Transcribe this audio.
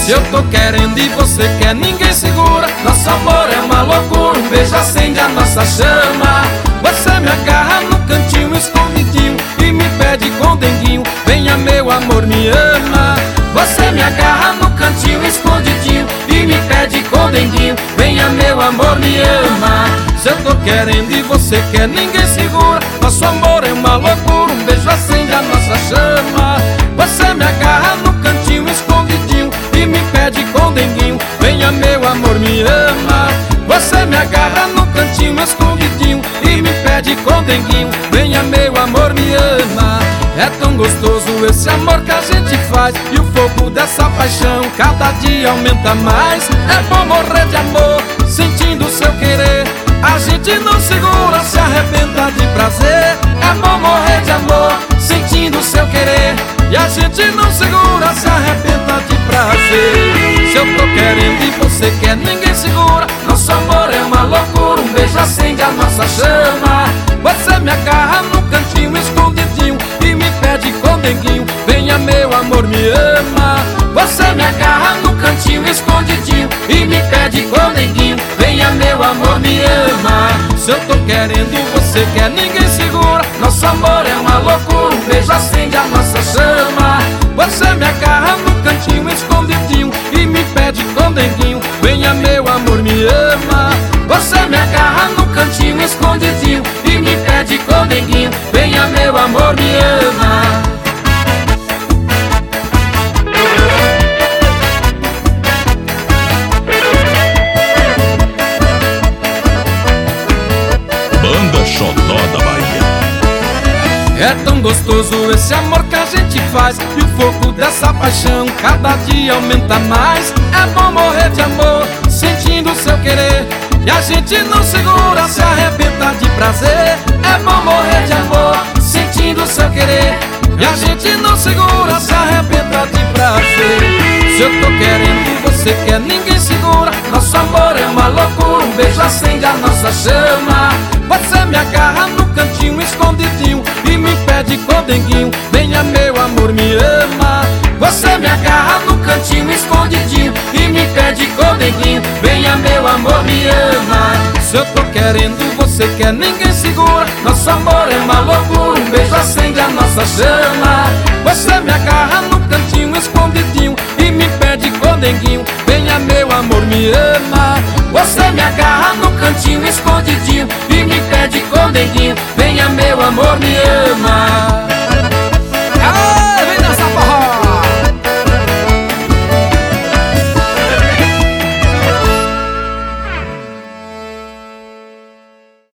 Se eu tô querendo e você quer, ninguém segura. Nosso amor é uma loucura, um beijo acende a nossa chama. Você me agarra no cantinho escondidinho e me pede com denguinho, venha meu amor, me ama. Você me agarra no cantinho escondidinho e me pede com denguinho, venha meu amor, me ama. Se eu tô querendo e você quer, ninguém segura. Nosso amor é uma loucura, um beijo acende a nossa chama. Você me agarra no cantinho escondidinho e me pede com denguinho, venha meu amor, me ama. Você me agarra no cantinho escondidinho e me pede com denguinho, venha meu amor, me ama. É tão gostoso esse amor que a gente faz, e o fogo dessa paixão cada dia aumenta mais. É bom morrer de amor, sentindo o seu querer. A gente não segura, se arrebenta de prazer. É bom morrer de amor, sentindo o seu querer. E a gente não segura, se arrebenta de prazer. Se eu tô querendo e você quer, ninguém segura. Nosso amor é uma loucura, um beijo acende a nossa chama. Você me agarra no cantinho escondidinho e me pede com denguinho, venha meu amor, me ama. Você me agarra no cantinho escondidinho e me pede com denguinho, venha meu amor, me ama. Se eu tô querendo e você quer, ninguém segura. Nosso amor é uma loucura, um beijo acende a nossa chama. Você me agarra no cantinho escondidinho e me pede com denguinho, venha meu amor, me ama. Você me agarra no cantinho escondidinho e me pede com denguinho, venha meu amor, me ama. Banda Xodó da Bahia. É tão gostoso esse amor que a gente faz, e o fogo dessa paixão cada dia aumenta mais. É bom morrer de amor, sentindo o seu querer. E a gente não segura, se arrebenta de prazer. É bom morrer de amor, sentindo o seu querer. E a gente não segura, se arrebenta de prazer. Se eu tô querendo e você quer, ninguém segura. Nosso amor é uma loucura, um beijo acende a nossa chama. Você me agarra no cantinho escondidinho e me pede com denguinho, venha meu amor, me ama. Você me agarra no cantinho escondidinho e me pede com denguinho, venha meu amor, me ama. Se eu tô querendo e você quer, ninguém segura. Nosso amor é uma loucura, um beijo acende a nossa chama. Você me agarra no cantinho escondidinho